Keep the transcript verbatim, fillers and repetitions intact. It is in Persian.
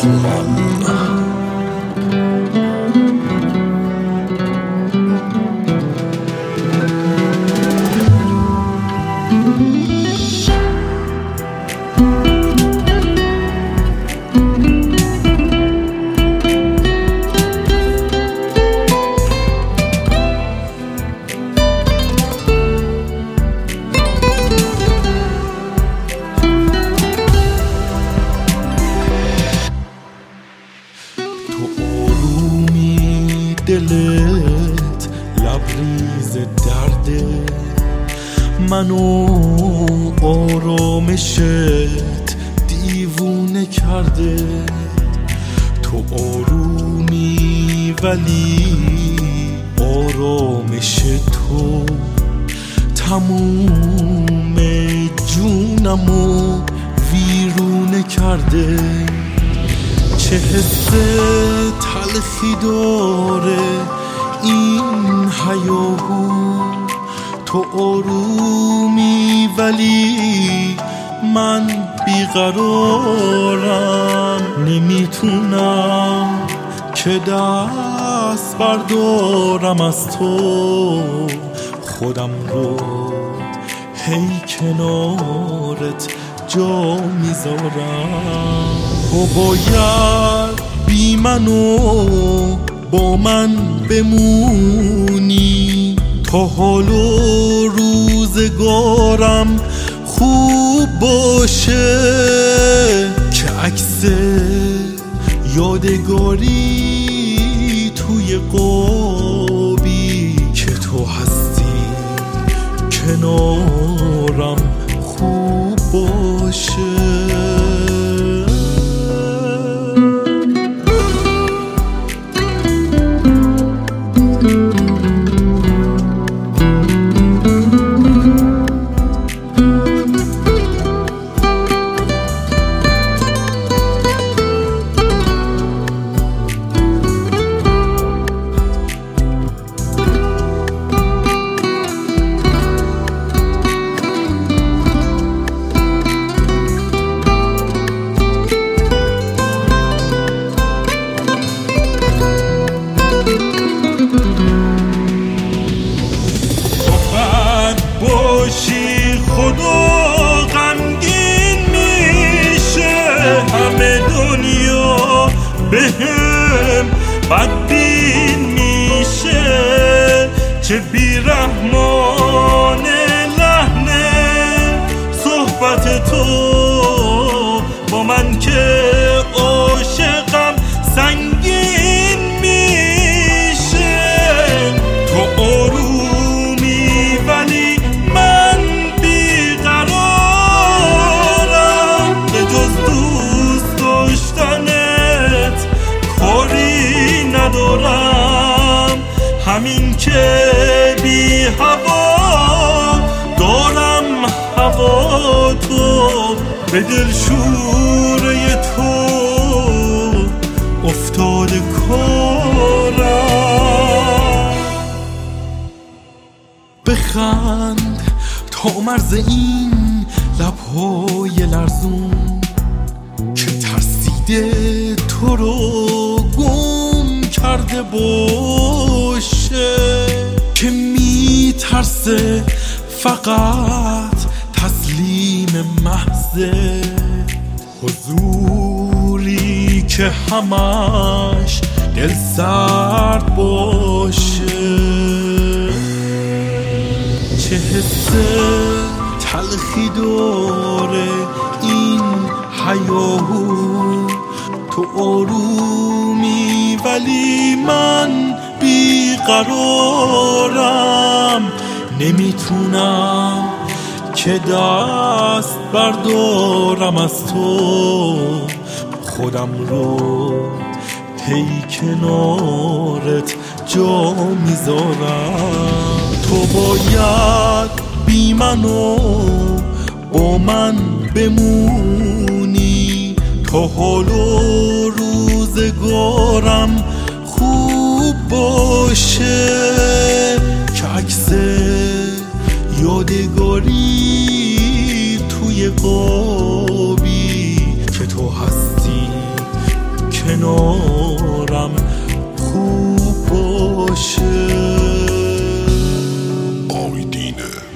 دلت لبریز درده، منو آرامشت دیوونه کرده. تو آرومی ولی آرامش تو تموم جونمو ویرونه کرده. چه حس تلخی داره این هیاهو، تو آرومی ولی من بیقرارم. نمیتونم که دست بردارم از تو، خودم رو هی کنارت جا میذارم. تو باید بی منو با من بمونی تا حال و روزگارم خوب باشه، که عکس یادگاری توی قابی که تو هستی کنارم خوب باشه. خدا غمگین میشه، همه دنیا بهم بدبین میشه. چه بیرحمانه لحنه صحبت تو با من که عاشقم سنگین میشه. تو آرومی ولی من بیقرارم، به جز دوست داشتنت کاری ندارم. همین که بی هوا دارم هوا تو، به دلشوره تو افتاده کارم. بخند تا مرز این لبهای لرزون که ترسیده تو رو گم کرده باشه، که میترسه فقط تسلیم محضه، حضوری که همش دل سرد باشه. چه حس تلخی داره این هیاهو، تو آرومی ولی من بیقرارم. نمیتونم که دست بردارم از تو، خودم رو هی کنارت جا میذارم. تو باید بی منو با من بمونی تا حال و روزگارم خوب باشه، که عکس یادگاری توی قابی که تو هستی کنارم خوب باشه. آیدینه